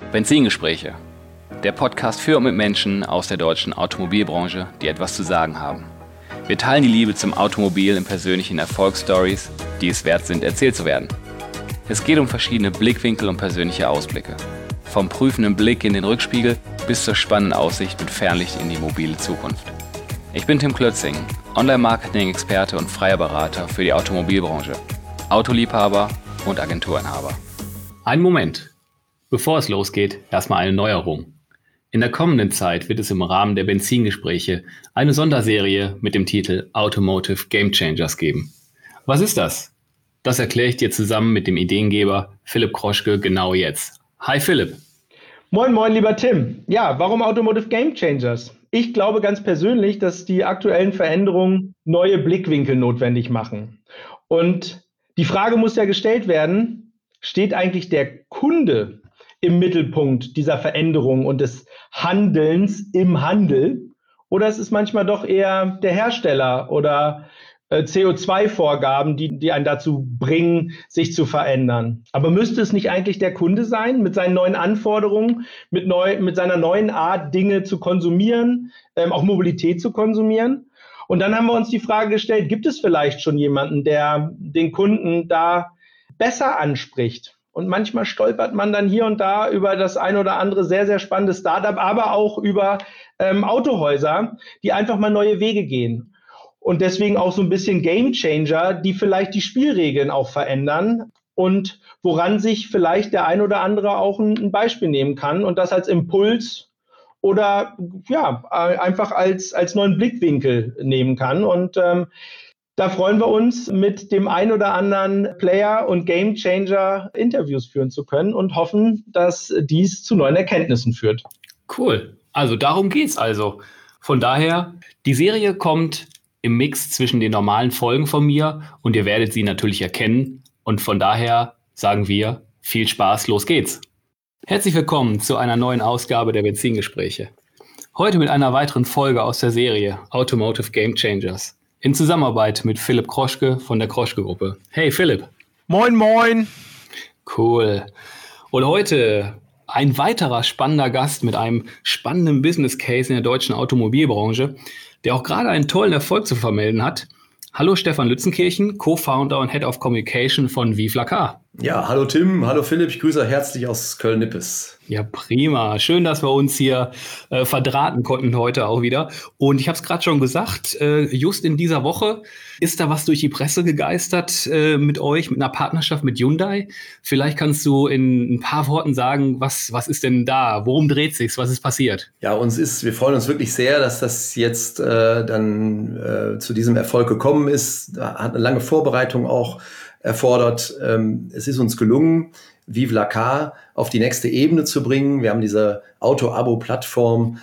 Benzingespräche. Der Podcast für und mit Menschen aus der deutschen Automobilbranche, die etwas zu sagen haben. Wir teilen die Liebe zum Automobil in persönlichen Erfolgsstories, die es wert sind, erzählt zu werden. Es geht um verschiedene Blickwinkel und persönliche Ausblicke. Vom prüfenden Blick in den Rückspiegel bis zur spannenden Aussicht mit Fernlicht in die mobile Zukunft. Ich bin Tim Klötzing, Online-Marketing-Experte und freier Berater für die Automobilbranche, Autoliebhaber und Agenturinhaber. Einen Moment. Bevor es losgeht, erstmal eine Neuerung. In der kommenden Zeit wird es im Rahmen der Benzingespräche eine Sonderserie mit dem Titel Automotive Game Changers geben. Was ist das? Das erkläre ich dir zusammen mit dem Ideengeber Philipp Kroschke genau jetzt. Hi Philipp. Moin, moin, lieber Tim. Ja, warum Automotive Game Changers? Ich glaube ganz persönlich, dass die aktuellen Veränderungen neue Blickwinkel notwendig machen. Und die Frage muss ja gestellt werden, steht eigentlich der Kunde im Mittelpunkt dieser Veränderung und des Handelns im Handel? Oder ist es manchmal doch eher der Hersteller oder CO2-Vorgaben, die einen dazu bringen, sich zu verändern? Aber müsste es nicht eigentlich der Kunde sein, mit seinen neuen Anforderungen, mit seiner neuen Art, Dinge zu konsumieren, auch Mobilität zu konsumieren? Und dann haben wir uns die Frage gestellt, gibt es vielleicht schon jemanden, der den Kunden da besser anspricht? Und manchmal stolpert man dann hier und da über das ein oder andere sehr, sehr spannende Startup, aber auch über Autohäuser, die einfach mal neue Wege gehen. Und deswegen auch so ein bisschen Gamechanger, die vielleicht die Spielregeln auch verändern und woran sich vielleicht der ein oder andere auch ein Beispiel nehmen kann und das als Impuls oder ja einfach als neuen Blickwinkel nehmen kann. Und da freuen wir uns, mit dem ein oder anderen Player und Gamechanger Interviews führen zu können und hoffen, dass dies zu neuen Erkenntnissen führt. Cool. Also darum geht's also. Von daher, die Serie kommt im Mix zwischen den normalen Folgen von mir und ihr werdet sie natürlich erkennen. Und von daher sagen wir, viel Spaß, los geht's. Herzlich willkommen zu einer neuen Ausgabe der Benzingespräche. Heute mit einer weiteren Folge aus der Serie Automotive Game Changers. In Zusammenarbeit mit Philipp Kroschke von der Kroschke-Gruppe. Hey Philipp. Moin, moin. Cool. Und heute ein weiterer spannender Gast mit einem spannenden Business Case in der deutschen Automobilbranche, der auch gerade einen tollen Erfolg zu vermelden hat. Hallo Stefan Lützenkirchen, Co-Founder und Head of Communication von Vive la Car. Ja, hallo Tim, hallo Philipp, ich grüße euch herzlich aus Köln-Nippes. Ja, prima. Schön, dass wir uns hier verdrahten konnten heute auch wieder. Und ich habe es gerade schon gesagt, just in dieser Woche ist da was durch die Presse gegeistert mit euch, mit einer Partnerschaft mit Hyundai. Vielleicht kannst du in ein paar Worten sagen, was ist denn da? Worum dreht sich's? Was ist passiert? Ja, wir freuen uns wirklich sehr, dass das jetzt zu diesem Erfolg gekommen ist. Da hat eine lange Vorbereitung auch erfordert. Es ist uns gelungen, Vive la Car auf die nächste Ebene zu bringen. Wir haben diese Auto-Abo-Plattform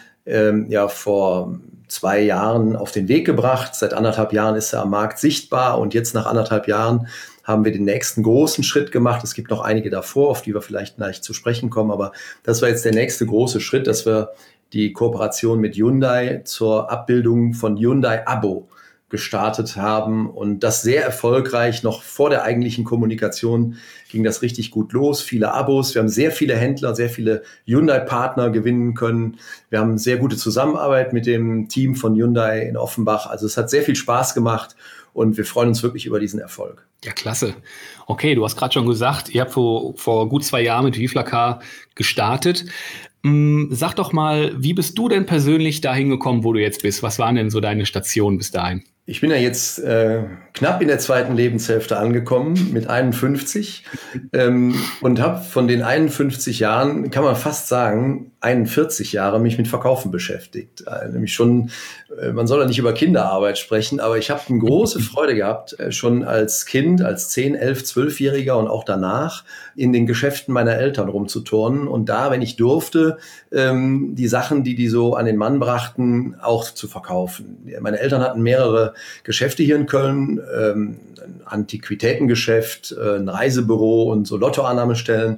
vor 2 Jahren auf den Weg gebracht. Seit 1,5 Jahren ist er am Markt sichtbar und jetzt nach 1,5 Jahren haben wir den nächsten großen Schritt gemacht. Es gibt noch einige davor, auf die wir vielleicht gleich zu sprechen kommen, aber das war jetzt der nächste große Schritt, dass wir die Kooperation mit Hyundai zur Abbildung von Hyundai Abo gestartet haben und das sehr erfolgreich. Noch vor der eigentlichen Kommunikation ging das richtig gut los. Viele Abos, wir haben sehr viele Händler, sehr viele Hyundai-Partner gewinnen können. Wir haben sehr gute Zusammenarbeit mit dem Team von Hyundai in Offenbach. Also es hat sehr viel Spaß gemacht und wir freuen uns wirklich über diesen Erfolg. Ja, klasse. Okay, du hast gerade schon gesagt, ihr habt vor gut 2 Jahren mit Vive la Car gestartet. Sag doch mal, wie bist du denn persönlich dahin gekommen, wo du jetzt bist? Was waren denn so deine Stationen bis dahin? Ich bin ja jetzt knapp in der 2. Lebenshälfte angekommen mit 51 und habe von den 51 Jahren, kann man fast sagen, 41 Jahre mich mit Verkaufen beschäftigt. Nämlich schon, man soll ja nicht über Kinderarbeit sprechen, aber ich habe eine große Freude gehabt, schon als Kind, als 10-, 11-, 12-Jähriger und auch danach in den Geschäften meiner Eltern rumzuturnen und da, wenn ich durfte, die Sachen, die so an den Mann brachten, auch zu verkaufen. Meine Eltern hatten mehrere Geschäfte hier in Köln, ein Antiquitätengeschäft, ein Reisebüro und so Lottoannahmestellen.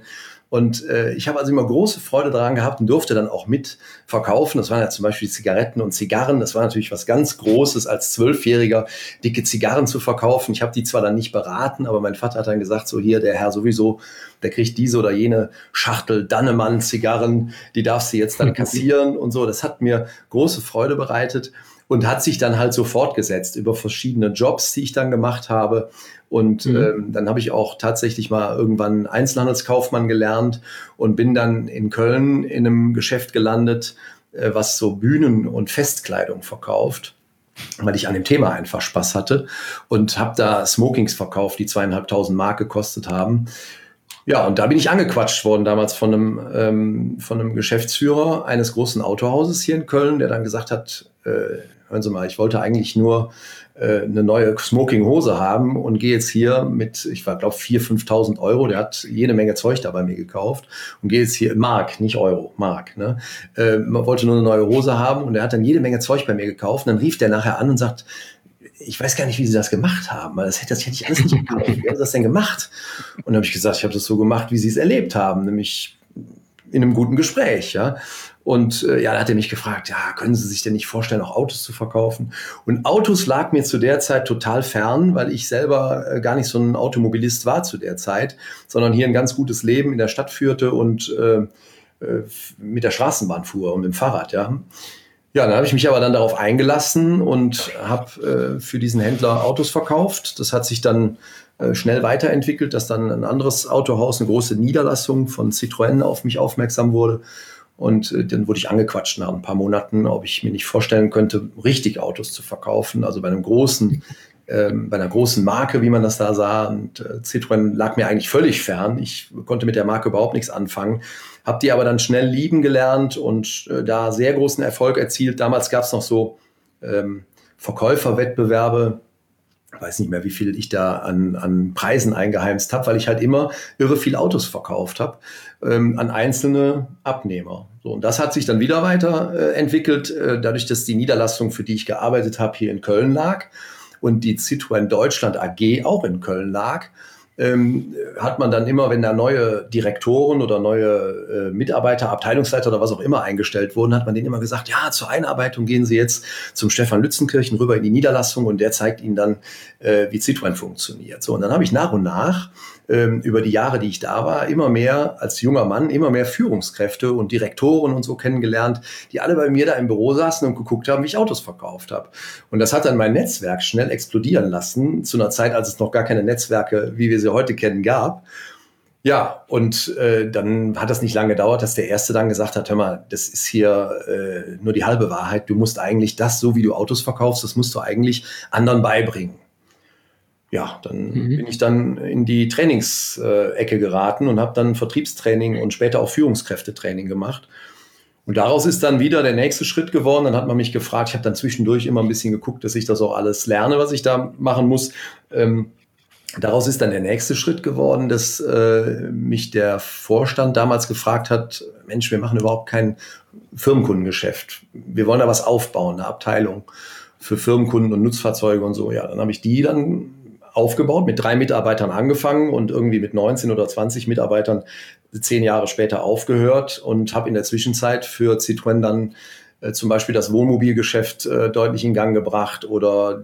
Und ich habe also immer große Freude daran gehabt und durfte dann auch mitverkaufen. Das waren ja zum Beispiel Zigaretten und Zigarren. Das war natürlich was ganz Großes, als 12-Jähriger dicke Zigarren zu verkaufen. Ich habe die zwar dann nicht beraten, aber mein Vater hat dann gesagt, so hier, der Herr sowieso, der kriegt diese oder jene Schachtel Dannemann-Zigarren, die darfst du jetzt dann kassieren und so. Das hat mir große Freude bereitet und hat sich dann halt so fortgesetzt über verschiedene Jobs, die ich dann gemacht habe. Und dann habe ich auch tatsächlich mal irgendwann Einzelhandelskaufmann gelernt und bin dann in Köln in einem Geschäft gelandet, was so Bühnen- und Festkleidung verkauft, weil ich an dem Thema einfach Spaß hatte und habe da Smokings verkauft, die 2.500 Mark gekostet haben. Ja, und da bin ich angequatscht worden damals von einem Geschäftsführer eines großen Autohauses hier in Köln, der dann gesagt hat, hören Sie mal, ich wollte eigentlich nur eine neue Smoking-Hose haben und gehe jetzt hier mit, ich glaube, 4.000, 5.000 Euro, der hat jede Menge Zeug da bei mir gekauft und gehe jetzt hier, Mark, nicht Euro, Mark, ne? Man wollte nur eine neue Hose haben und der hat dann jede Menge Zeug bei mir gekauft und dann rief der nachher an und sagt, ich weiß gar nicht, wie Sie das gemacht haben, weil das hätte ich alles nicht gekauft. Wie haben Sie das denn gemacht? Und dann habe ich gesagt, ich habe das so gemacht, wie Sie es erlebt haben, nämlich in einem guten Gespräch, ja. Und da hat er mich gefragt, ja, können Sie sich denn nicht vorstellen, auch Autos zu verkaufen? Und Autos lag mir zu der Zeit total fern, weil ich selber gar nicht so ein Automobilist war zu der Zeit, sondern hier ein ganz gutes Leben in der Stadt führte und mit der Straßenbahn fuhr und mit dem Fahrrad, ja. Ja, dann habe ich mich aber dann darauf eingelassen und habe für diesen Händler Autos verkauft. Das hat sich dann schnell weiterentwickelt, dass dann ein anderes Autohaus, eine große Niederlassung von Citroën auf mich aufmerksam wurde. Und dann wurde ich angequatscht nach ein paar Monaten, ob ich mir nicht vorstellen könnte, richtig Autos zu verkaufen. Also bei einer großen Marke, wie man das da sah. Und Citroën lag mir eigentlich völlig fern. Ich konnte mit der Marke überhaupt nichts anfangen. Habe die aber dann schnell lieben gelernt und da sehr großen Erfolg erzielt. Damals gab es noch so Verkäuferwettbewerbe. Ich weiß nicht mehr, wie viel ich da an Preisen eingeheimst habe, weil ich halt immer irre viel Autos verkauft habe an einzelne Abnehmer. So, und das hat sich dann wieder weiterentwickelt, dadurch, dass die Niederlassung, für die ich gearbeitet habe, hier in Köln lag und die Citroën Deutschland AG auch in Köln lag, hat man dann immer, wenn da neue Direktoren oder neue Mitarbeiter, Abteilungsleiter oder was auch immer eingestellt wurden, hat man denen immer gesagt, ja, zur Einarbeitung gehen Sie jetzt zum Stefan Lützenkirchen rüber in die Niederlassung und der zeigt Ihnen dann, wie Citroën funktioniert. So, und dann habe ich nach und nach über die Jahre, die ich da war, immer mehr als junger Mann, immer mehr Führungskräfte und Direktoren und so kennengelernt, die alle bei mir da im Büro saßen und geguckt haben, wie ich Autos verkauft habe. Und das hat dann mein Netzwerk schnell explodieren lassen, zu einer Zeit, als es noch gar keine Netzwerke, wie wir sie heute kennen, gab. Ja, und dann hat das nicht lange gedauert, dass der Erste dann gesagt hat, hör mal, das ist hier nur die halbe Wahrheit. Du musst eigentlich das, so wie du Autos verkaufst, das musst du eigentlich anderen beibringen. Ja, dann bin ich dann in die Trainingsecke geraten und habe dann Vertriebstraining und später auch Führungskräftetraining gemacht. Und daraus ist dann wieder der nächste Schritt geworden. Dann hat man mich gefragt, ich habe dann zwischendurch immer ein bisschen geguckt, dass ich das auch alles lerne, was ich da machen muss. Daraus ist dann der nächste Schritt geworden, dass mich der Vorstand damals gefragt hat, Mensch, wir machen überhaupt kein Firmenkundengeschäft. Wir wollen da was aufbauen, eine Abteilung für Firmenkunden und Nutzfahrzeuge und so. Ja, dann habe ich die dann aufgebaut, mit 3 Mitarbeitern angefangen und irgendwie mit 19 oder 20 Mitarbeitern 10 Jahre später aufgehört und habe in der Zwischenzeit für Citroën dann zum Beispiel das Wohnmobilgeschäft deutlich in Gang gebracht oder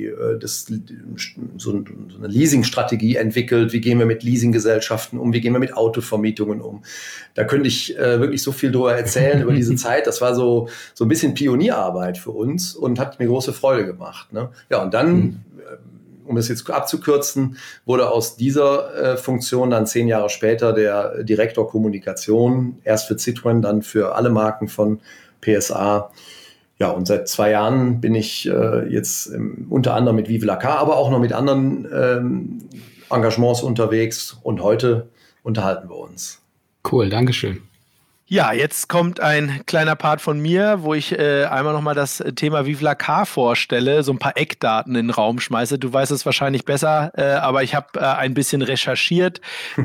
so eine Leasingstrategie entwickelt. Wie gehen wir mit Leasinggesellschaften um? Wie gehen wir mit Autovermietungen um? Da könnte ich wirklich so viel drüber erzählen über diese Zeit. Das war so ein bisschen Pionierarbeit für uns und hat mir große Freude gemacht. Ne? Ja, und dann um es jetzt abzukürzen, wurde aus dieser Funktion dann 10 Jahre später der Direktor Kommunikation, erst für Citroën, dann für alle Marken von PSA. Ja, und seit 2 Jahren bin ich jetzt unter anderem mit Vive la Car, aber auch noch mit anderen Engagements unterwegs und heute unterhalten wir uns. Cool, Dankeschön. Ja, jetzt kommt ein kleiner Part von mir, wo ich einmal nochmal das Thema Vive la Car vorstelle, so ein paar Eckdaten in den Raum schmeiße. Du weißt es wahrscheinlich besser, aber ich habe ein bisschen recherchiert.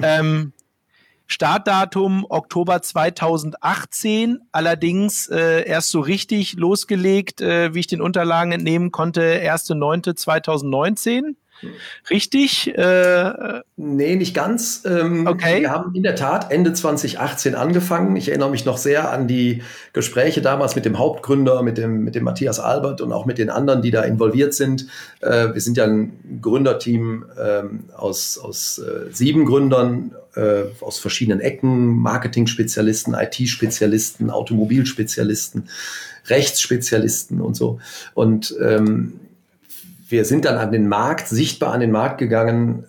Startdatum Oktober 2018, allerdings erst so richtig losgelegt, wie ich den Unterlagen entnehmen konnte, 1.9.2019. richtig? Nee, nicht ganz. Okay. Wir haben in der Tat Ende 2018 angefangen. Ich erinnere mich noch sehr an die Gespräche damals mit dem Hauptgründer, mit dem Matthias Albert und auch mit den anderen, die da involviert sind. Wir sind ja ein Gründerteam aus 7 Gründern aus verschiedenen Ecken, Marketing-Spezialisten, IT-Spezialisten, Automobilspezialisten, Rechtsspezialisten und so. Und wir sind dann sichtbar an den Markt gegangen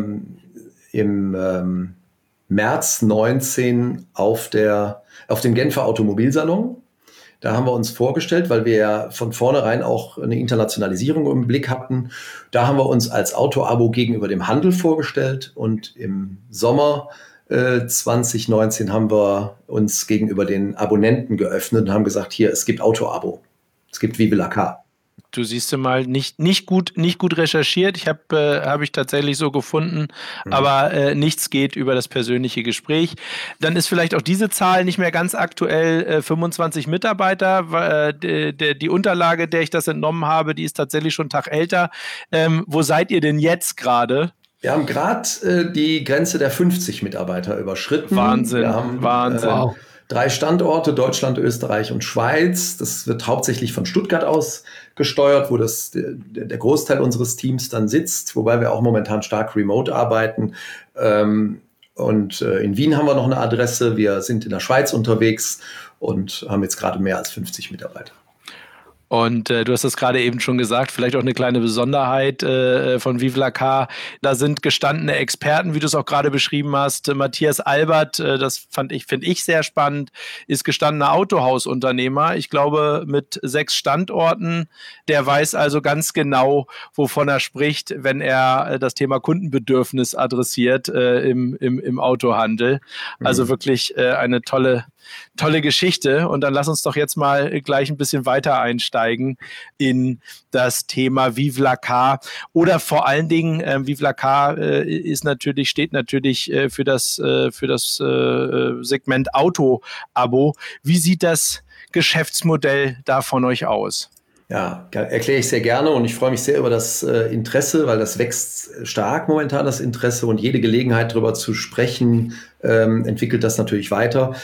im März 19 auf dem Genfer Automobilsalon. Da haben wir uns vorgestellt, weil wir ja von vornherein auch eine Internationalisierung im Blick hatten. Da haben wir uns als Auto-Abo gegenüber dem Handel vorgestellt und im Sommer 2019 haben wir uns gegenüber den Abonnenten geöffnet und haben gesagt, hier, es gibt Auto-Abo. Es gibt Vive la Car. Du siehst du mal, nicht gut recherchiert. Hab ich tatsächlich so gefunden, aber nichts geht über das persönliche Gespräch. Dann ist vielleicht auch diese Zahl nicht mehr ganz aktuell, 25 Mitarbeiter. Die Unterlage, der ich das entnommen habe, die ist tatsächlich schon einen Tag älter. Wo seid ihr denn jetzt gerade? Wir haben gerade die Grenze der 50 Mitarbeiter überschritten. Wahnsinn, wir haben, Wahnsinn. Wow. 3 Standorte, Deutschland, Österreich und Schweiz. Das wird hauptsächlich von Stuttgart aus gesteuert, wo der Großteil unseres Teams dann sitzt, wobei wir auch momentan stark remote arbeiten. Und in Wien haben wir noch eine Adresse. Wir sind in der Schweiz unterwegs und haben jetzt gerade mehr als 50 Mitarbeiter. Und du hast das gerade eben schon gesagt, vielleicht auch eine kleine Besonderheit von Vive la Car. Da sind gestandene Experten, wie du es auch gerade beschrieben hast. Matthias Albert, das finde ich sehr spannend, ist gestandener Autohausunternehmer. Ich glaube, mit 6 Standorten. Der weiß also ganz genau, wovon er spricht, wenn er das Thema Kundenbedürfnis adressiert im Autohandel. Also wirklich eine tolle Geschichte. Und dann lass uns doch jetzt mal gleich ein bisschen weiter einsteigen in das Thema Vive la Car. Oder vor allen Dingen, Vive la Car steht natürlich für das Segment Auto-Abo. Wie sieht das Geschäftsmodell da von euch aus? Ja, erkläre ich sehr gerne und ich freue mich sehr über das Interesse, weil das wächst stark momentan, das Interesse, und jede Gelegenheit, darüber zu sprechen, entwickelt das natürlich weiter.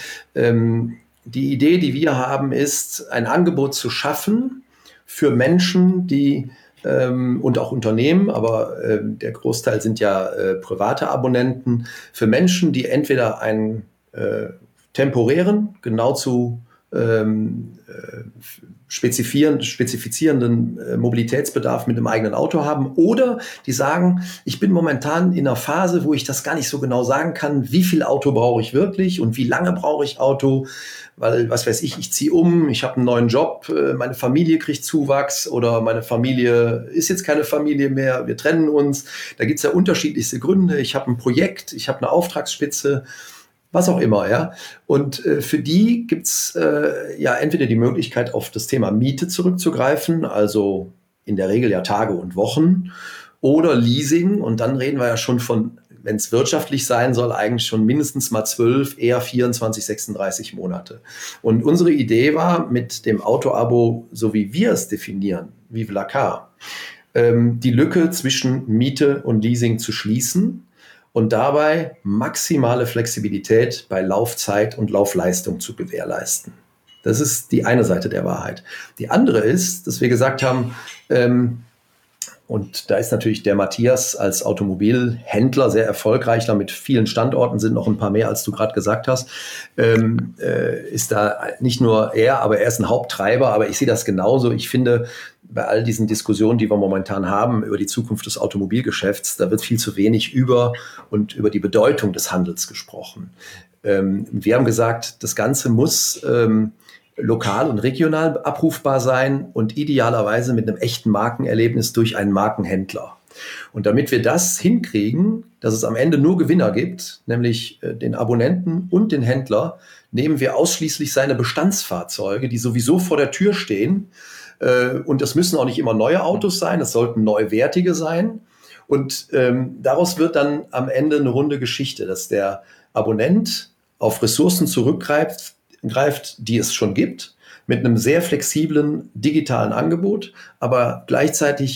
Die Idee, die wir haben, ist, ein Angebot zu schaffen für Menschen, die und auch Unternehmen, aber der Großteil sind ja private Abonnenten, für Menschen, die entweder einen temporären, genau zu spezifizierenden Mobilitätsbedarf mit einem eigenen Auto haben, oder die sagen, ich bin momentan in einer Phase, wo ich das gar nicht so genau sagen kann, wie viel Auto brauche ich wirklich und wie lange brauche ich Auto, weil, was weiß ich ziehe um, ich habe einen neuen Job, meine Familie kriegt Zuwachs oder meine Familie ist jetzt keine Familie mehr, wir trennen uns, da gibt es ja unterschiedlichste Gründe, ich habe ein Projekt, ich habe eine Auftragsspitze, was auch immer, ja. Und für die gibt's ja entweder die Möglichkeit, auf das Thema Miete zurückzugreifen, also in der Regel ja Tage und Wochen, oder Leasing. Und dann reden wir ja schon von, wenn es wirtschaftlich sein soll, eigentlich schon mindestens mal 12, eher 24, 36 Monate. Und unsere Idee war, mit dem Auto-Abo, so wie wir es definieren, Vive la Car, die Lücke zwischen Miete und Leasing zu schließen und dabei maximale Flexibilität bei Laufzeit und Laufleistung zu gewährleisten. Das ist die eine Seite der Wahrheit. Die andere ist, dass wir gesagt haben, und da ist natürlich der Matthias als Automobilhändler sehr erfolgreich, da mit vielen Standorten, sind noch ein paar mehr, als du gerade gesagt hast, ist da nicht nur er, aber er ist ein Haupttreiber, aber ich sehe das genauso. Ich finde, bei all diesen Diskussionen, die wir momentan haben über die Zukunft des Automobilgeschäfts, da wird viel zu wenig über die Bedeutung des Handels gesprochen. Wir haben gesagt, das Ganze muss lokal und regional abrufbar sein und idealerweise mit einem echten Markenerlebnis durch einen Markenhändler. Und damit wir das hinkriegen, dass es am Ende nur Gewinner gibt, nämlich den Abonnenten und den Händler, nehmen wir ausschließlich seine Bestandsfahrzeuge, die sowieso vor der Tür stehen. Und das müssen auch nicht immer neue Autos sein, es sollten neuwertige sein. Und daraus wird dann am Ende eine runde Geschichte, dass der Abonnent auf Ressourcen zurückgreift, die es schon gibt, mit einem sehr flexiblen digitalen Angebot, aber gleichzeitig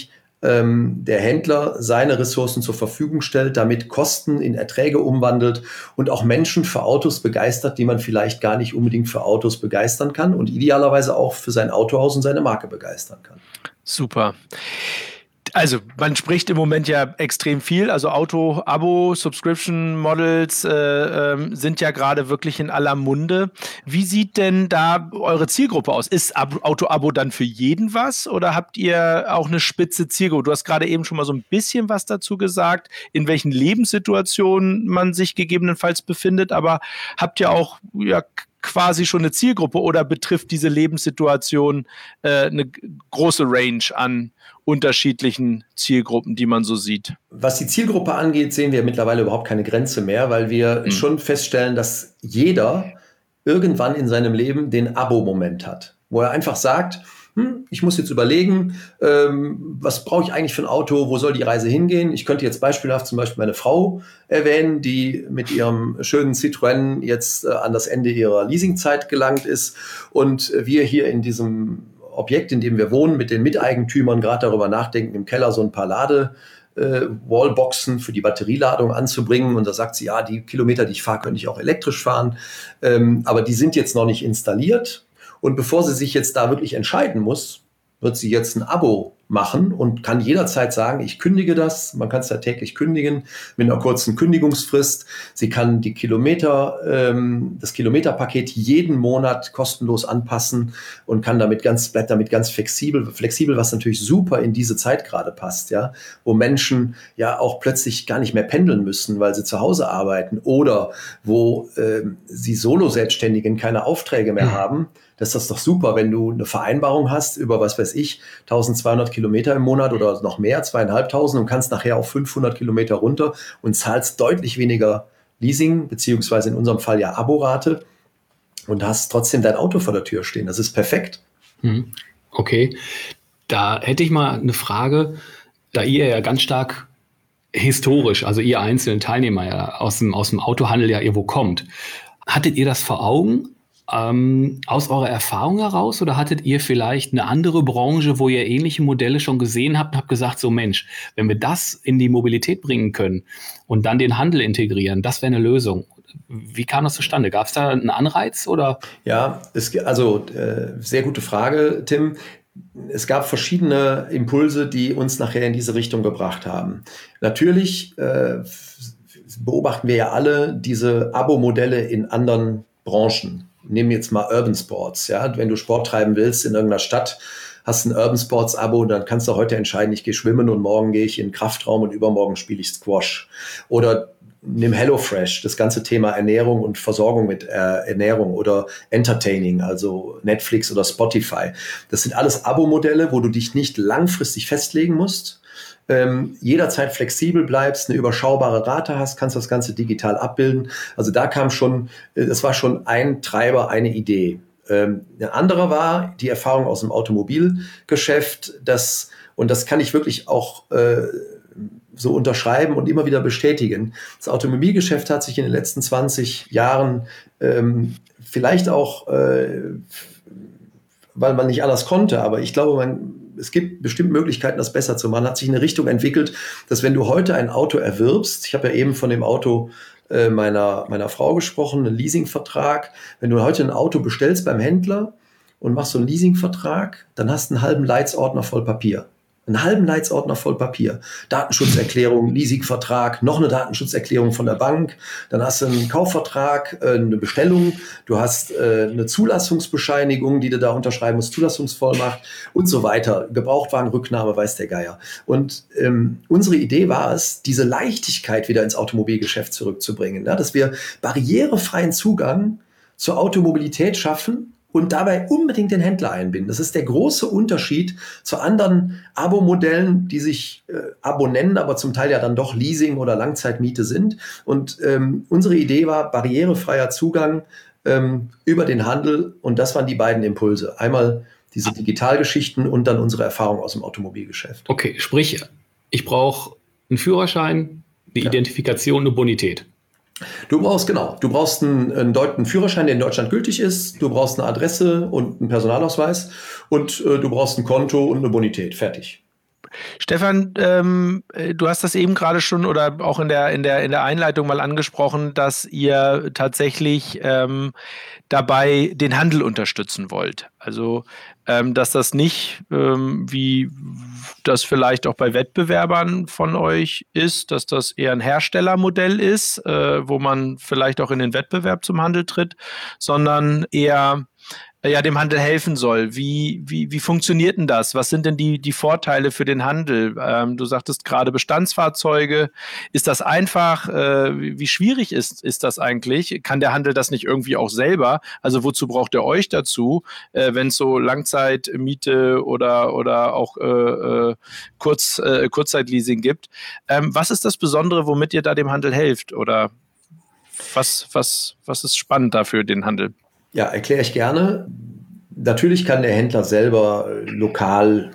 der Händler seine Ressourcen zur Verfügung stellt, damit Kosten in Erträge umwandelt und auch Menschen für Autos begeistert, die man vielleicht gar nicht unbedingt für Autos begeistern kann und idealerweise auch für sein Autohaus und seine Marke begeistern kann. Super. Also man spricht im Moment ja extrem viel, also Auto, Abo, Subscription Models sind ja gerade wirklich in aller Munde. Wie sieht denn da eure Zielgruppe aus? Ist Auto-Abo dann für jeden was oder habt ihr auch eine spitze Zielgruppe? Du hast gerade eben schon mal so ein bisschen was dazu gesagt, in welchen Lebenssituationen man sich gegebenenfalls befindet, aber habt ihr auch quasi schon eine Zielgruppe oder betrifft diese Lebenssituation eine große Range an unterschiedlichen Zielgruppen, die man so sieht? Was die Zielgruppe angeht, sehen wir mittlerweile überhaupt keine Grenze mehr, weil wir schon feststellen, dass jeder irgendwann in seinem Leben den Abo-Moment hat, wo er einfach sagt, ich muss jetzt überlegen, was brauche ich eigentlich für ein Auto, wo soll die Reise hingehen? Ich könnte jetzt beispielhaft zum Beispiel meine Frau erwähnen, die mit ihrem schönen Citroën jetzt an das Ende ihrer Leasingzeit gelangt ist und wir hier in diesem Objekt, in dem wir wohnen, mit den Miteigentümern gerade darüber nachdenken, im Keller so ein paar Wallboxen für die Batterieladung anzubringen. Und da sagt sie, ja, die Kilometer, die ich fahre, könnte ich auch elektrisch fahren. Aber die sind jetzt noch nicht installiert. Und bevor sie sich jetzt da wirklich entscheiden muss, wird sie jetzt ein Abo machen und kann jederzeit sagen, ich kündige das. Man kann es ja täglich kündigen mit einer kurzen Kündigungsfrist. Sie kann die das Kilometerpaket jeden Monat kostenlos anpassen und bleibt damit ganz flexibel, was natürlich super in diese Zeit gerade passt, ja, wo Menschen ja auch plötzlich gar nicht mehr pendeln müssen, weil sie zu Hause arbeiten oder wo sie Solo-Selbstständigen keine Aufträge mehr haben. Das ist doch super, wenn du eine Vereinbarung hast über, 1200 Kilometer im Monat oder noch mehr, 2500 und kannst nachher auf 500 Kilometer runter und zahlst deutlich weniger Leasing, beziehungsweise in unserem Fall ja Aborate und hast trotzdem dein Auto vor der Tür stehen. Das ist perfekt. Okay, da hätte ich mal eine Frage, da ihr ja ganz stark historisch, also ihr einzelnen Teilnehmer ja aus dem Autohandel ja irgendwo kommt. Hattet ihr das vor Augen? Aus eurer Erfahrung heraus oder hattet ihr vielleicht eine andere Branche, wo ihr ähnliche Modelle schon gesehen habt und habt gesagt, so Mensch, wenn wir das in die Mobilität bringen können und dann den Handel integrieren, das wäre eine Lösung. Wie kam das zustande? Gab es da einen Anreiz oder? Ja, sehr gute Frage, Tim. Es gab verschiedene Impulse, die uns nachher in diese Richtung gebracht haben. Natürlich beobachten wir ja alle diese Abo-Modelle in anderen Branchen. Nehmen jetzt mal Urban Sports. Ja? Wenn du Sport treiben willst in irgendeiner Stadt, hast ein Urban Sports Abo, dann kannst du heute entscheiden, ich gehe schwimmen und morgen gehe ich in den Kraftraum und übermorgen spiele ich Squash. Oder nimm HelloFresh, das ganze Thema Ernährung und Versorgung mit Ernährung oder Entertaining, also Netflix oder Spotify. Das sind alles Abo-Modelle, wo du dich nicht langfristig festlegen musst, jederzeit flexibel bleibst, eine überschaubare Rate hast, kannst das Ganze digital abbilden. Also das war schon ein Treiber, eine Idee. Ein anderer war die Erfahrung aus dem Automobilgeschäft, und das kann ich wirklich auch so unterschreiben und immer wieder bestätigen. Das Automobilgeschäft hat sich in den letzten 20 Jahren vielleicht auch, weil man nicht anders konnte, aber ich glaube, es gibt bestimmt Möglichkeiten, das besser zu machen. Hat sich in eine Richtung entwickelt, dass wenn du heute ein Auto erwirbst, ich habe ja eben von dem Auto meiner Frau gesprochen, einen Leasingvertrag. Wenn du heute ein Auto bestellst beim Händler und machst so einen Leasingvertrag, dann hast du einen halben Leitsordner voll Papier. Einen halben Leitsordner voll Papier. Datenschutzerklärung, Leasingvertrag, noch eine Datenschutzerklärung von der Bank. Dann hast du einen Kaufvertrag, eine Bestellung. Du hast eine Zulassungsbescheinigung, die du da unterschreiben musst, Zulassungsvollmacht und so weiter. Gebrauchtwagenrücknahme, weiß der Geier. Und unsere Idee war es, diese Leichtigkeit wieder ins Automobilgeschäft zurückzubringen. Ja, dass wir barrierefreien Zugang zur Automobilität schaffen und dabei unbedingt den Händler einbinden. Das ist der große Unterschied zu anderen Abo-Modellen, die sich Abo nennen, aber zum Teil ja dann doch Leasing oder Langzeitmiete sind. Und unsere Idee war barrierefreier Zugang über den Handel. Und das waren die beiden Impulse. Einmal diese Digitalgeschichten und dann unsere Erfahrung aus dem Automobilgeschäft. Okay, sprich, ich brauche einen Führerschein, eine Identifikation, eine Bonität. Du brauchst einen Führerschein, der in Deutschland gültig ist. Du brauchst eine Adresse und einen Personalausweis. Und du brauchst ein Konto und eine Bonität. Fertig. Stefan, du hast das eben gerade schon oder auch in der Einleitung mal angesprochen, dass ihr tatsächlich dabei den Handel unterstützen wollt. Also, dass das nicht, wie das vielleicht auch bei Wettbewerbern von euch ist, dass das eher ein Herstellermodell ist, wo man vielleicht auch in den Wettbewerb zum Handel tritt, sondern eher dem Handel helfen soll. Wie funktioniert denn das? Was sind denn die Vorteile für den Handel? Du sagtest gerade Bestandsfahrzeuge. Ist das einfach? Wie schwierig ist das eigentlich? Kann der Handel das nicht irgendwie auch selber? Also wozu braucht er euch dazu, wenn es so Langzeitmiete oder auch Kurzzeitleasing gibt? Was ist das Besondere, womit ihr da dem Handel helft? Oder was ist spannend da für den Handel? Ja, erkläre ich gerne. Natürlich kann der Händler selber lokal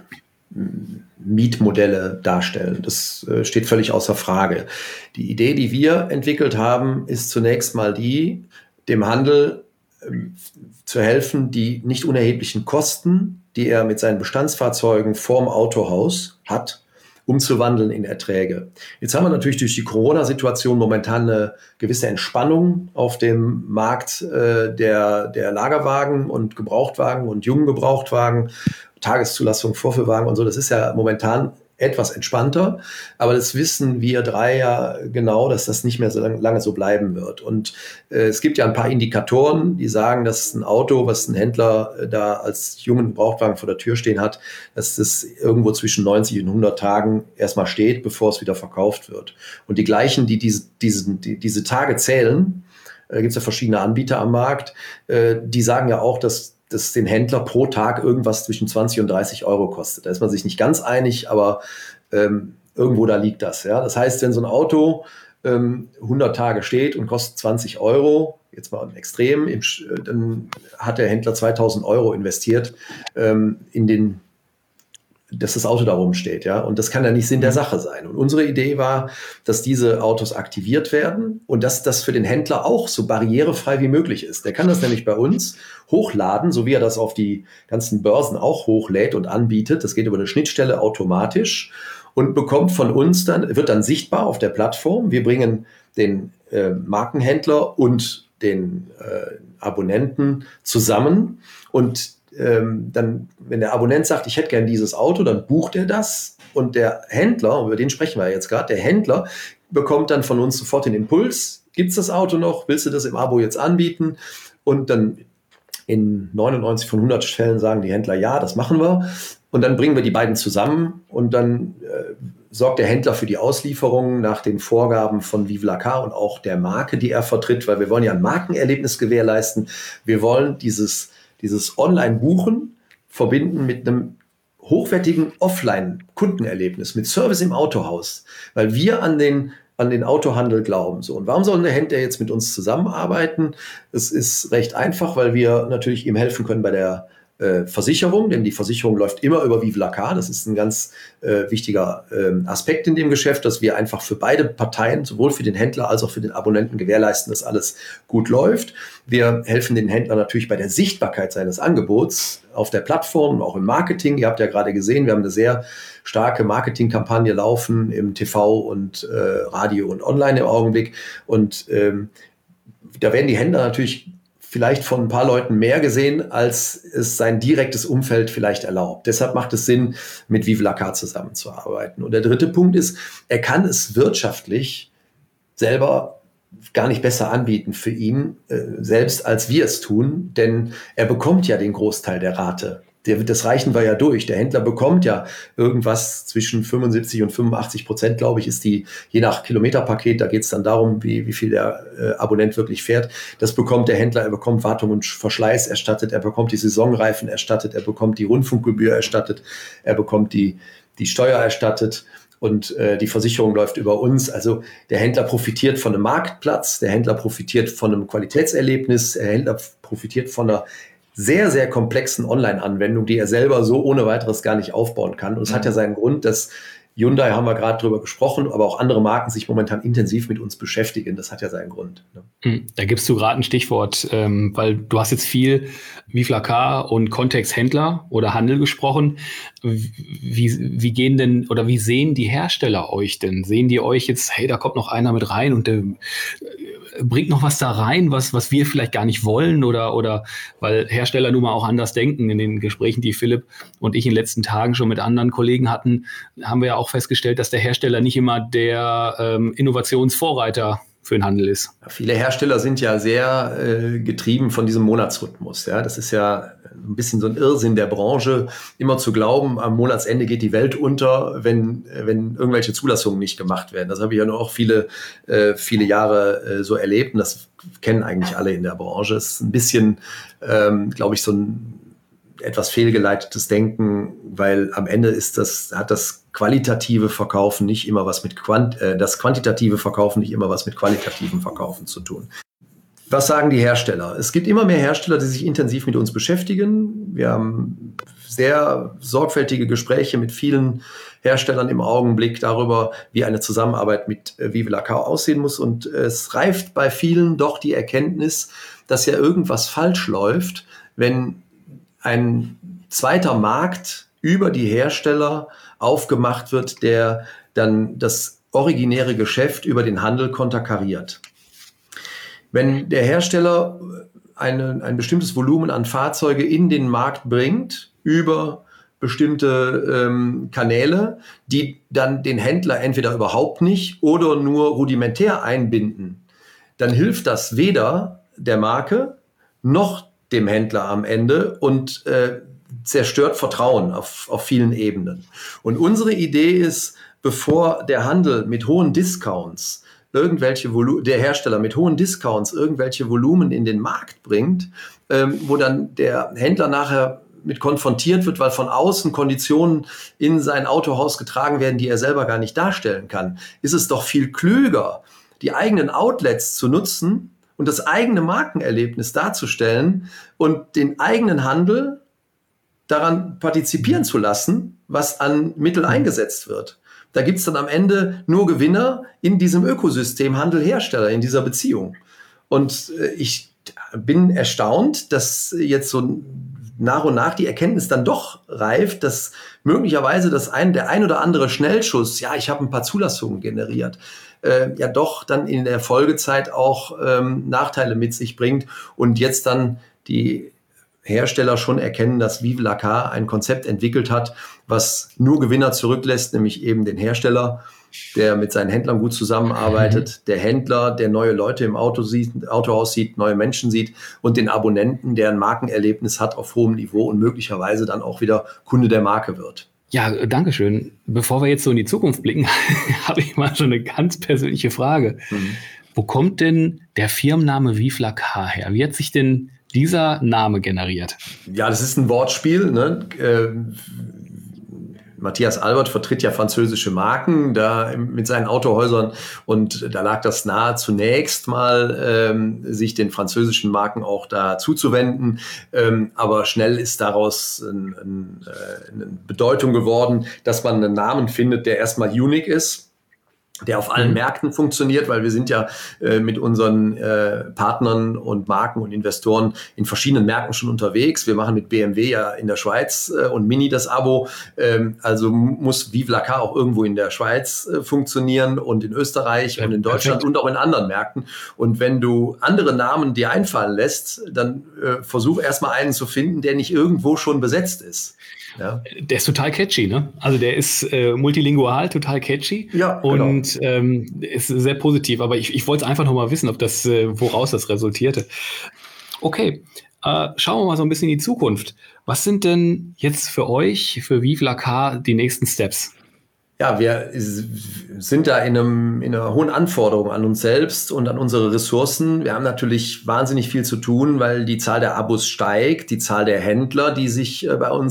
Mietmodelle darstellen. Das steht völlig außer Frage. Die Idee, die wir entwickelt haben, ist zunächst mal die, dem Handel zu helfen, die nicht unerheblichen Kosten, die er mit seinen Bestandsfahrzeugen vorm Autohaus hat, umzuwandeln in Erträge. Jetzt haben wir natürlich durch die Corona-Situation momentan eine gewisse Entspannung auf dem Markt der Lagerwagen und Gebrauchtwagen und jungen Gebrauchtwagen, Tageszulassung, Vorführwagen und so. Das ist ja momentan etwas entspannter, aber das wissen wir drei ja genau, dass das nicht mehr so lange so bleiben wird. Und es gibt ja ein paar Indikatoren, die sagen, dass ein Auto, was ein Händler da als jungen Gebrauchtwagen vor der Tür stehen hat, dass das irgendwo zwischen 90 und 100 Tagen erstmal steht, bevor es wieder verkauft wird. Und die gleichen, die diese Tage zählen, gibt es ja verschiedene Anbieter am Markt, die sagen ja auch, dass das den Händler pro Tag irgendwas zwischen 20 und 30 Euro kostet. Da ist man sich nicht ganz einig, aber irgendwo da liegt das. Ja? Das heißt, wenn so ein Auto 100 Tage steht und kostet 20 Euro, jetzt mal im Extrem, dann hat der Händler 2000 Euro investiert dass das Auto da rumsteht, ja. Und das kann ja nicht Sinn der Sache sein. Und unsere Idee war, dass diese Autos aktiviert werden und dass das für den Händler auch so barrierefrei wie möglich ist. Der kann das nämlich bei uns hochladen, so wie er das auf die ganzen Börsen auch hochlädt und anbietet. Das geht über eine Schnittstelle automatisch und bekommt von uns wird dann sichtbar auf der Plattform. Wir bringen den Markenhändler und den Abonnenten zusammen und dann, wenn der Abonnent sagt, ich hätte gern dieses Auto, dann bucht er das und der Händler, über den sprechen wir jetzt gerade, der Händler bekommt dann von uns sofort den Impuls, gibt es das Auto noch, willst du das im Abo jetzt anbieten? Und dann in 99 von 100 Fällen sagen die Händler, ja, das machen wir. Und dann bringen wir die beiden zusammen und dann sorgt der Händler für die Auslieferung nach den Vorgaben von Vive la Car und auch der Marke, die er vertritt, weil wir wollen ja ein Markenerlebnis gewährleisten. Wir wollen dieses Online-Buchen verbinden mit einem hochwertigen Offline-Kundenerlebnis, mit Service im Autohaus, weil wir an den Autohandel glauben. So. Und warum soll der Händler jetzt mit uns zusammenarbeiten? Es ist recht einfach, weil wir natürlich ihm helfen können bei der Versicherung, denn die Versicherung läuft immer über Vive la Car. Das ist ein ganz wichtiger Aspekt in dem Geschäft, dass wir einfach für beide Parteien, sowohl für den Händler als auch für den Abonnenten gewährleisten, dass alles gut läuft. Wir helfen den Händler natürlich bei der Sichtbarkeit seines Angebots auf der Plattform und auch im Marketing. Ihr habt ja gerade gesehen, wir haben eine sehr starke Marketingkampagne laufen im TV und Radio und online im Augenblick. Und da werden die Händler natürlich vielleicht von ein paar Leuten mehr gesehen, als es sein direktes Umfeld vielleicht erlaubt. Deshalb macht es Sinn, mit Vive la Car zusammenzuarbeiten. Und der dritte Punkt ist, er kann es wirtschaftlich selber gar nicht besser anbieten für ihn, selbst als wir es tun, denn er bekommt ja den Großteil der Rate. Das reichen wir ja durch. Der Händler bekommt ja irgendwas zwischen 75 und 85%, glaube ich, ist die, je nach Kilometerpaket, da geht es dann darum, wie viel der Abonnent wirklich fährt. Das bekommt der Händler, er bekommt Wartung und Verschleiß erstattet, er bekommt die Saisonreifen erstattet, er bekommt die Rundfunkgebühr erstattet, er bekommt die Steuer erstattet. Und die Versicherung läuft über uns. Also der Händler profitiert von einem Marktplatz, der Händler profitiert von einem Qualitätserlebnis, der Händler profitiert von einer sehr, sehr komplexen Online-Anwendung, die er selber so ohne weiteres gar nicht aufbauen kann. Und es hat ja seinen Grund, dass Hyundai haben wir gerade drüber gesprochen, aber auch andere Marken sich momentan intensiv mit uns beschäftigen. Das hat ja seinen Grund. Ne? Da gibst du gerade ein Stichwort, weil du hast jetzt viel Vivlacar und Kontexthändler oder Handel gesprochen. Wie gehen denn oder wie sehen die Hersteller euch denn? Sehen die euch jetzt, hey, da kommt noch einer mit rein und bringt noch was da rein, was wir vielleicht gar nicht wollen oder weil Hersteller nun mal auch anders denken. In den Gesprächen, die Philipp und ich in den letzten Tagen schon mit anderen Kollegen hatten, haben wir ja auch festgestellt, dass der Hersteller nicht immer der Innovationsvorreiter für den Handel ist. Viele Hersteller sind ja sehr getrieben von diesem Monatsrhythmus. Ja? Das ist ja ein bisschen so ein Irrsinn der Branche, immer zu glauben, am Monatsende geht die Welt unter, wenn irgendwelche Zulassungen nicht gemacht werden. Das habe ich ja noch auch viele Jahre so erlebt und das kennen eigentlich alle in der Branche. Es ist ein bisschen, glaube ich, so ein etwas fehlgeleitetes Denken, weil am Ende hat das qualitative Verkaufen nicht immer was mit das quantitative Verkaufen nicht immer was mit qualitativem Verkaufen zu tun. Was sagen die Hersteller? Es gibt immer mehr Hersteller, die sich intensiv mit uns beschäftigen. Wir haben sehr sorgfältige Gespräche mit vielen Herstellern im Augenblick darüber, wie eine Zusammenarbeit mit Vivlacar aussehen muss. Und es reift bei vielen doch die Erkenntnis, dass ja irgendwas falsch läuft, wenn ein zweiter Markt über die Hersteller aufgemacht wird, der dann das originäre Geschäft über den Handel konterkariert. Wenn der Hersteller ein bestimmtes Volumen an Fahrzeuge in den Markt bringt, über bestimmte Kanäle, die dann den Händler entweder überhaupt nicht oder nur rudimentär einbinden, dann hilft das weder der Marke noch dem Händler am Ende und zerstört Vertrauen auf vielen Ebenen. Und unsere Idee ist, bevor der Handel mit hohen Discounts der Hersteller mit hohen Discounts irgendwelche Volumen in den Markt bringt, wo dann der Händler nachher mit konfrontiert wird, weil von außen Konditionen in sein Autohaus getragen werden, die er selber gar nicht darstellen kann, ist es doch viel klüger, die eigenen Outlets zu nutzen und das eigene Markenerlebnis darzustellen und den eigenen Handel daran partizipieren zu lassen, was an Mittel eingesetzt wird. Da gibt es dann am Ende nur Gewinner in diesem Ökosystem Handel-Hersteller, in dieser Beziehung. Und ich bin erstaunt, dass jetzt so nach und nach die Erkenntnis dann doch reift, dass möglicherweise der ein oder andere Schnellschuss, ja, ich habe ein paar Zulassungen generiert, ja doch dann in der Folgezeit auch Nachteile mit sich bringt und jetzt dann die Hersteller schon erkennen, dass Vivlacar ein Konzept entwickelt hat, was nur Gewinner zurücklässt, nämlich eben den Hersteller, der mit seinen Händlern gut zusammenarbeitet, der Händler, der neue Leute im Autohaus sieht, neue Menschen sieht und den Abonnenten, der ein Markenerlebnis hat auf hohem Niveau und möglicherweise dann auch wieder Kunde der Marke wird. Ja, danke schön. Bevor wir jetzt so in die Zukunft blicken, habe ich mal so eine ganz persönliche Frage. Wo kommt denn der Firmenname Vivlacar her? Wie hat sich denn dieser Name generiert? Ja, das ist ein Wortspiel, ne? Matthias Albert vertritt ja französische Marken da mit seinen Autohäusern und da lag das nahe, zunächst mal sich den französischen Marken auch da zuzuwenden. Aber schnell ist daraus eine Bedeutung geworden, dass man einen Namen findet, der erstmal unique ist, der auf allen Märkten funktioniert, weil wir sind ja mit unseren Partnern und Marken und Investoren in verschiedenen Märkten schon unterwegs. Wir machen mit BMW ja in der Schweiz und Mini das Abo. Also muss Vivlacar auch irgendwo in der Schweiz funktionieren und in Österreich und in Deutschland und auch in anderen Märkten. Und wenn du andere Namen dir einfallen lässt, dann versuch erstmal einen zu finden, der nicht irgendwo schon besetzt ist. Ja. Der ist total catchy, ne? Also der ist multilingual, total catchy, ja, und ist sehr positiv. Aber ich wollte einfach noch mal wissen, ob das woraus das resultierte. Okay, schauen wir mal so ein bisschen in die Zukunft. Was sind denn jetzt für euch, für Vivlacar, die nächsten Steps? Ja, wir sind da in einer hohen Anforderung an uns selbst und an unsere Ressourcen. Wir haben natürlich wahnsinnig viel zu tun, weil die Zahl der Abos steigt, die Zahl der Händler, die sich bei uns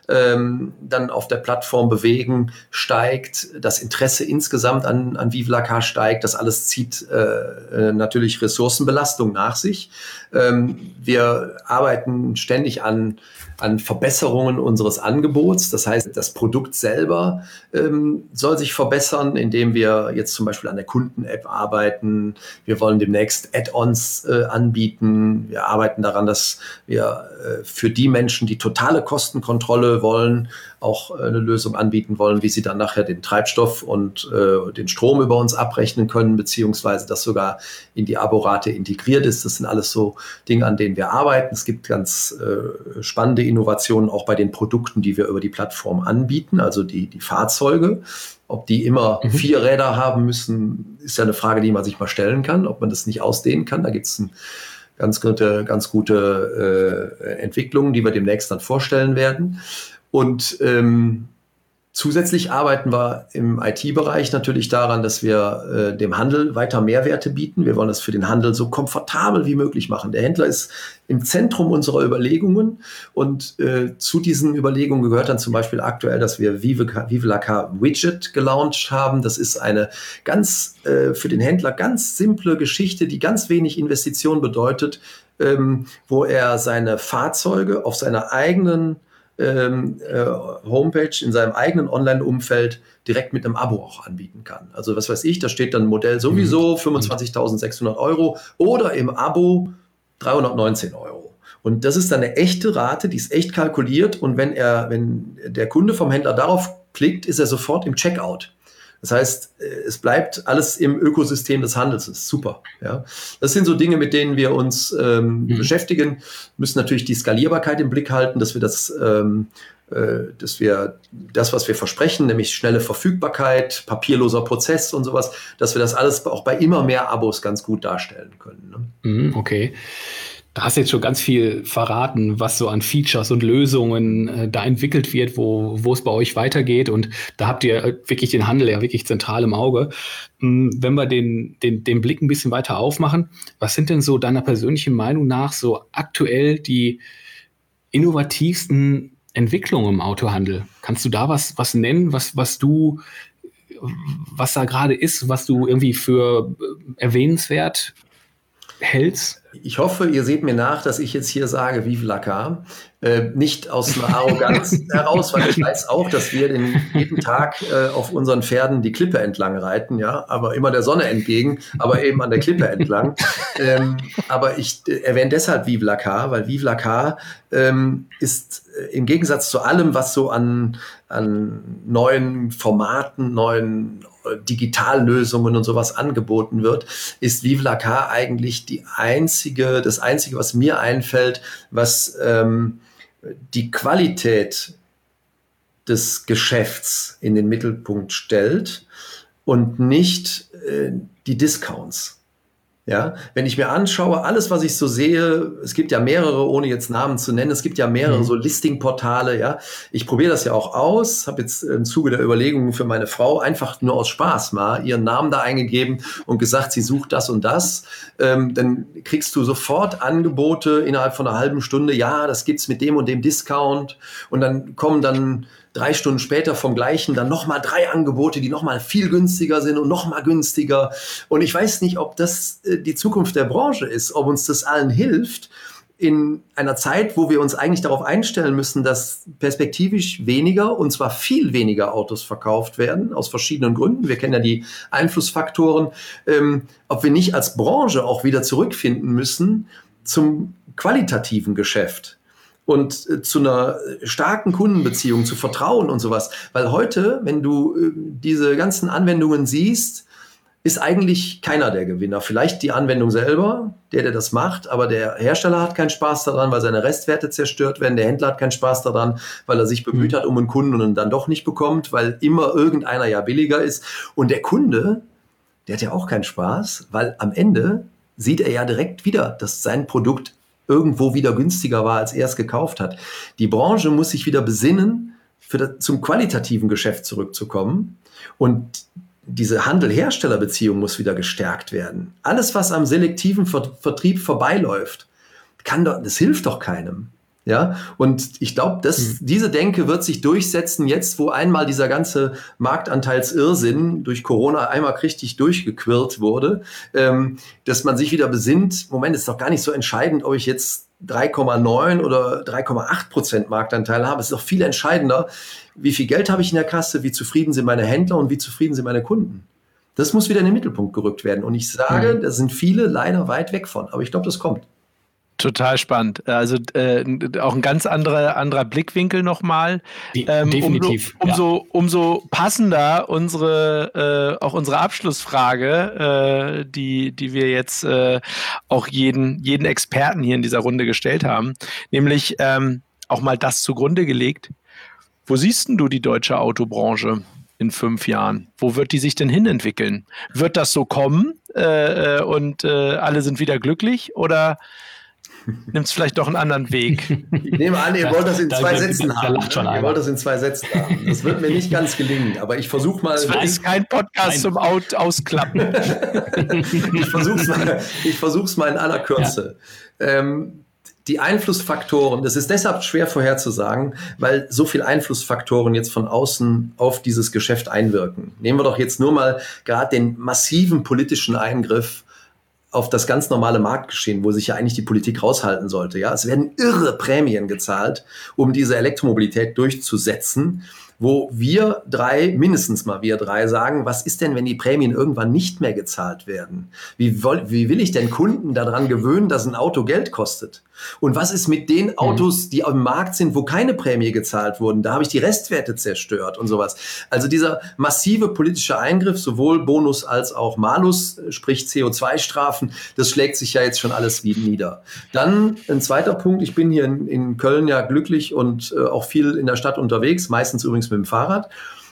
dann auf der Plattform bewegen, steigt, das Interesse insgesamt an Vive la Car steigt, das alles zieht natürlich Ressourcenbelastung nach sich. Wir arbeiten ständig an Verbesserungen unseres Angebots. Das heißt, das Produkt selber soll sich verbessern, indem wir jetzt zum Beispiel an der Kunden-App arbeiten. Wir wollen demnächst Add-ons anbieten. Wir arbeiten daran, dass wir für die Menschen, die totale Kostenkontrolle wollen, auch eine Lösung anbieten wollen, wie sie dann nachher den Treibstoff und den Strom über uns abrechnen können, beziehungsweise das sogar in die Aborate integriert ist. Das sind alles so Dinge, an denen wir arbeiten. Es gibt ganz spannende Innovationen auch bei den Produkten, die wir über die Plattform anbieten, also die Fahrzeuge. Ob die immer 4 Räder haben müssen, ist ja eine Frage, die man sich mal stellen kann, ob man das nicht ausdehnen kann. Da gibt es ganz gute Entwicklungen, die wir demnächst dann vorstellen werden. Und zusätzlich arbeiten wir im IT-Bereich natürlich daran, dass wir dem Handel weiter Mehrwerte bieten. Wir wollen es für den Handel so komfortabel wie möglich machen. Der Händler ist im Zentrum unserer Überlegungen und zu diesen Überlegungen gehört dann zum Beispiel aktuell, dass wir Vive la Car Widget gelauncht haben. Das ist eine ganz für den Händler ganz simple Geschichte, die ganz wenig Investition bedeutet, wo er seine Fahrzeuge auf seiner eigenen Homepage, in seinem eigenen Online-Umfeld direkt mit einem Abo auch anbieten kann. Also was weiß ich, da steht dann Modell sowieso 25.600 € oder im Abo 319 €. Und das ist dann eine echte Rate, die ist echt kalkuliert und wenn der Kunde vom Händler darauf klickt, ist er sofort im Checkout. Das heißt, es bleibt alles im Ökosystem des Handels. Das ist super. Ja. Das sind so Dinge, mit denen wir uns beschäftigen. Müssen natürlich die Skalierbarkeit im Blick halten, dass wir das, was wir versprechen, nämlich schnelle Verfügbarkeit, papierloser Prozess und sowas, dass wir das alles auch bei immer mehr Abos ganz gut darstellen können. Ne? Okay. Da hast du jetzt schon ganz viel verraten, was so an Features und Lösungen da entwickelt wird, wo es bei euch weitergeht. Und da habt ihr wirklich den Handel ja wirklich zentral im Auge. Wenn wir den Blick ein bisschen weiter aufmachen, was sind denn so deiner persönlichen Meinung nach so aktuell die innovativsten Entwicklungen im Autohandel? Kannst du da was nennen, was da gerade ist, was du irgendwie für erwähnenswert hältst? Ich hoffe, ihr seht mir nach, dass ich jetzt hier sage, Vive la Car. Nicht aus einer Arroganz heraus, weil ich weiß auch, dass wir jeden Tag auf unseren Pferden die Klippe entlang reiten, ja, aber immer der Sonne entgegen, aber eben an der Klippe entlang. Aber ich erwähne deshalb Vive la Car, weil Vive la Car ist im Gegensatz zu allem, was so an neuen Formaten, neuen Digitallösungen und sowas angeboten wird, ist Vive la Car eigentlich das Einzige, was mir einfällt, was die Qualität des Geschäfts in den Mittelpunkt stellt und nicht die Discounts. Ja, wenn ich mir anschaue, alles, was ich so sehe, es gibt ja mehrere, ohne jetzt Namen zu nennen, es gibt ja mehrere so Listing-Portale, ja. Ich probiere das ja auch aus, habe jetzt im Zuge der Überlegungen für meine Frau einfach nur aus Spaß mal ihren Namen da eingegeben und gesagt, sie sucht das und das. Dann kriegst du sofort Angebote innerhalb von einer halben Stunde, ja, das gibt's mit dem und dem Discount und dann kommen dann 3 Stunden später vom Gleichen dann nochmal 3 Angebote, die nochmal viel günstiger sind und nochmal günstiger. Und ich weiß nicht, ob das die Zukunft der Branche ist, ob uns das allen hilft, in einer Zeit, wo wir uns eigentlich darauf einstellen müssen, dass perspektivisch weniger, und zwar viel weniger Autos verkauft werden, aus verschiedenen Gründen. Wir kennen ja die Einflussfaktoren, ob wir nicht als Branche auch wieder zurückfinden müssen zum qualitativen Geschäft. Und zu einer starken Kundenbeziehung, zu Vertrauen und sowas. Weil heute, wenn du diese ganzen Anwendungen siehst, ist eigentlich keiner der Gewinner. Vielleicht die Anwendung selber, der das macht, aber der Hersteller hat keinen Spaß daran, weil seine Restwerte zerstört werden. Der Händler hat keinen Spaß daran, weil er sich bemüht hat um einen Kunden und ihn dann doch nicht bekommt, weil immer irgendeiner ja billiger ist. Und der Kunde, der hat ja auch keinen Spaß, weil am Ende sieht er ja direkt wieder, dass sein Produkt irgendwo wieder günstiger war, als er es gekauft hat. Die Branche muss sich wieder besinnen, zum qualitativen Geschäft zurückzukommen. Und diese Handel-Hersteller-Beziehung muss wieder gestärkt werden. Alles, was am selektiven Vertrieb vorbeiläuft, das hilft doch keinem. Ja, und ich glaube, diese Denke wird sich durchsetzen jetzt, wo einmal dieser ganze Marktanteilsirrsinn durch Corona einmal richtig durchgequirlt wurde, dass man sich wieder besinnt, Moment, ist doch gar nicht so entscheidend, ob ich jetzt 3,9 oder 3,8% Marktanteil habe. Es ist doch viel entscheidender, wie viel Geld habe ich in der Kasse, wie zufrieden sind meine Händler und wie zufrieden sind meine Kunden. Das muss wieder in den Mittelpunkt gerückt werden. Und ich sage, da sind viele leider weit weg von, aber ich glaube, das kommt. Total spannend. Also auch ein ganz anderer Blickwinkel nochmal. Definitiv. Umso passender auch unsere Abschlussfrage, die wir jetzt auch jeden Experten hier in dieser Runde gestellt haben, nämlich auch mal das zugrunde gelegt. Wo siehst denn du die deutsche Autobranche in 5 Jahren? Wo wird die sich denn hinentwickeln? Wird das so kommen und alle sind wieder glücklich, oder nimmt es vielleicht doch einen anderen Weg? Ich nehme an, ihr wollt das in 2 Sätzen haben. Ihr wollt das in 2 Sätzen haben. Das wird mir nicht ganz gelingen, aber ich versuche mal. Das ist kein Podcast zum Ausklappen. Ich versuch's mal in aller Kürze. Ja. Die Einflussfaktoren, das ist deshalb schwer vorherzusagen, weil so viele Einflussfaktoren jetzt von außen auf dieses Geschäft einwirken. Nehmen wir doch jetzt nur mal gerade den massiven politischen Eingriff auf das ganz normale Marktgeschehen, wo sich ja eigentlich die Politik raushalten sollte. Ja, es werden irre Prämien gezahlt, um diese Elektromobilität durchzusetzen, wo mindestens wir drei sagen, was ist denn, wenn die Prämien irgendwann nicht mehr gezahlt werden? Wie will ich denn Kunden daran gewöhnen, dass ein Auto Geld kostet? Und was ist mit den Autos, die am Markt sind, wo keine Prämie gezahlt wurden? Da habe ich die Restwerte zerstört und sowas. Also dieser massive politische Eingriff, sowohl Bonus als auch Malus, sprich CO2-Strafen, das schlägt sich ja jetzt schon alles wieder nieder. Dann ein zweiter Punkt, ich bin hier in Köln ja glücklich und auch viel in der Stadt unterwegs, meistens übrigens mit dem Fahrrad.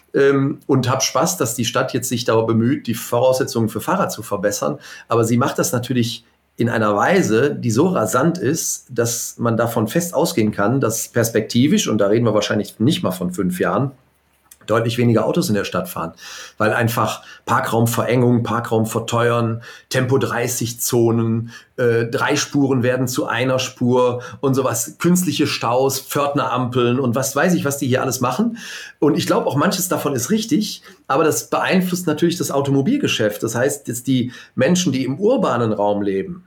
Und habe Spaß, dass die Stadt jetzt sich darüber bemüht, die Voraussetzungen für Fahrrad zu verbessern. Aber sie macht das natürlich in einer Weise, die so rasant ist, dass man davon fest ausgehen kann, dass perspektivisch, und da reden wir wahrscheinlich nicht mal von 5 Jahren, deutlich weniger Autos in der Stadt fahren, weil einfach Parkraumverengung, Parkraum verteuern, Tempo-30-Zonen, 3 Spuren werden zu einer Spur und sowas, künstliche Staus, Pförtnerampeln und was weiß ich, was die hier alles machen. Und ich glaube auch, manches davon ist richtig, aber das beeinflusst natürlich das Automobilgeschäft. Das heißt, jetzt die Menschen, die im urbanen Raum leben,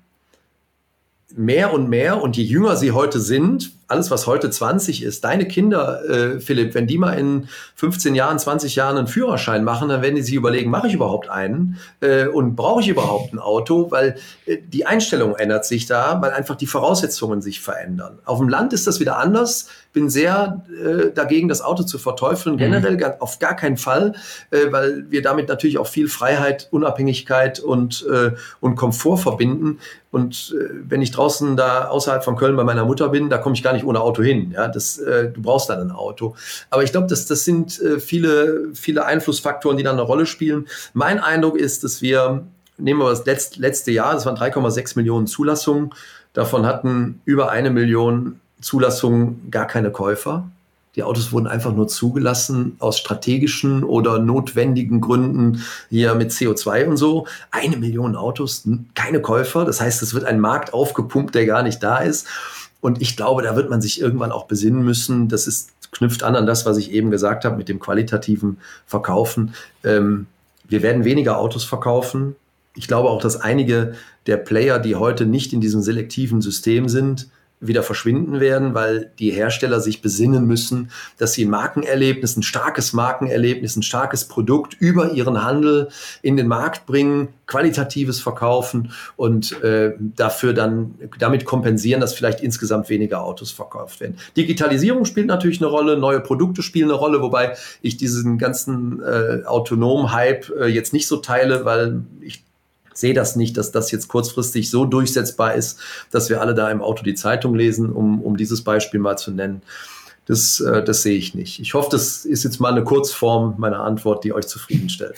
mehr und mehr, und je jünger sie heute sind, alles, was heute 20 ist, deine Kinder, Philipp, wenn die mal in 15 Jahren, 20 Jahren einen Führerschein machen, dann werden die sich überlegen, mache ich überhaupt einen und brauche ich überhaupt ein Auto, weil die Einstellung ändert sich da, weil einfach die Voraussetzungen sich verändern. Auf dem Land ist das wieder anders. Bin sehr dagegen, das Auto zu verteufeln, generell auf gar keinen Fall, weil wir damit natürlich auch viel Freiheit, Unabhängigkeit und Komfort verbinden. Und wenn ich draußen da außerhalb von Köln bei meiner Mutter bin, da komme ich gar nicht ohne Auto hin. Ja, du brauchst dann ein Auto. Aber ich glaube, das sind viele Einflussfaktoren, die dann eine Rolle spielen. Mein Eindruck ist, dass nehmen wir das letzte Jahr, das waren 3,6 Millionen Zulassungen. Davon hatten über 1 Million Zulassungen gar keine Käufer. Die Autos wurden einfach nur zugelassen aus strategischen oder notwendigen Gründen, hier mit CO2 und so. 1 Million Autos, keine Käufer. Das heißt, es wird ein Markt aufgepumpt, der gar nicht da ist. Und ich glaube, da wird man sich irgendwann auch besinnen müssen. Das knüpft an das, was ich eben gesagt habe mit dem qualitativen Verkaufen. Wir werden weniger Autos verkaufen. Ich glaube auch, dass einige der Player, die heute nicht in diesem selektiven System sind, wieder verschwinden werden, weil die Hersteller sich besinnen müssen, dass sie ein starkes Markenerlebnis, ein starkes Produkt über ihren Handel in den Markt bringen, qualitatives verkaufen und dafür dann damit kompensieren, dass vielleicht insgesamt weniger Autos verkauft werden. Digitalisierung spielt natürlich eine Rolle, neue Produkte spielen eine Rolle, wobei ich diesen ganzen autonomen Hype jetzt nicht so teile, weil ich sehe das nicht, dass das jetzt kurzfristig so durchsetzbar ist, dass wir alle da im Auto die Zeitung lesen, um dieses Beispiel mal zu nennen. Das sehe ich nicht. Ich hoffe, das ist jetzt mal eine Kurzform meiner Antwort, die euch zufriedenstellt.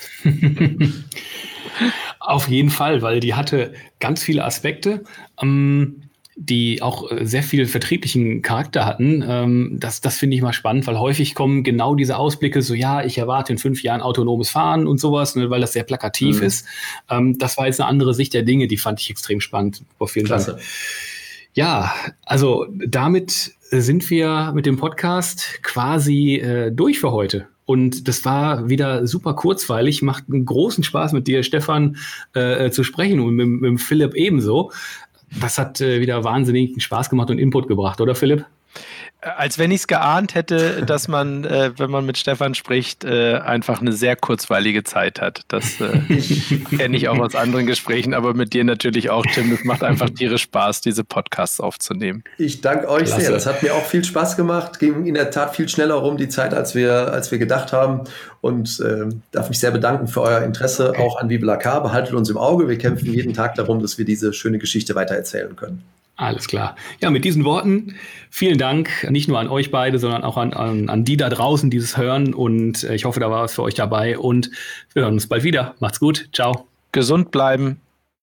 Auf jeden Fall, weil die hatte ganz viele Aspekte, die auch sehr viel vertrieblichen Charakter hatten. Das finde ich mal spannend, weil häufig kommen genau diese Ausblicke, so ja, ich erwarte in 5 Jahren autonomes Fahren und sowas, ne, weil das sehr plakativ ist. Das war jetzt eine andere Sicht der Dinge, die fand ich extrem spannend. Vielen Dank. Ja, also damit sind wir mit dem Podcast quasi durch für heute. Und das war wieder super kurzweilig, macht einen großen Spaß mit dir, Stefan, zu sprechen und mit Philipp ebenso. Das hat wieder wahnsinnigen Spaß gemacht und Input gebracht, oder Philipp? Als wenn ich es geahnt hätte, dass man, wenn man mit Stefan spricht, einfach eine sehr kurzweilige Zeit hat. Das kenne ich auch aus anderen Gesprächen, aber mit dir natürlich auch, Tim. Es macht einfach tierisch Spaß, diese Podcasts aufzunehmen. Ich danke euch Klasse. sehr. Das hat mir auch viel Spaß gemacht. Ging in der Tat viel schneller rum, die Zeit, als wir gedacht haben. Und darf mich sehr bedanken für euer Interesse auch an Vive la Car. Behaltet uns im Auge. Wir kämpfen jeden Tag darum, dass wir diese schöne Geschichte weitererzählen können. Alles klar. Ja, mit diesen Worten vielen Dank, nicht nur an euch beide, sondern auch an die da draußen, die es hören. Und ich hoffe, da war was für euch dabei. Und wir hören uns bald wieder. Macht's gut. Ciao. Gesund bleiben.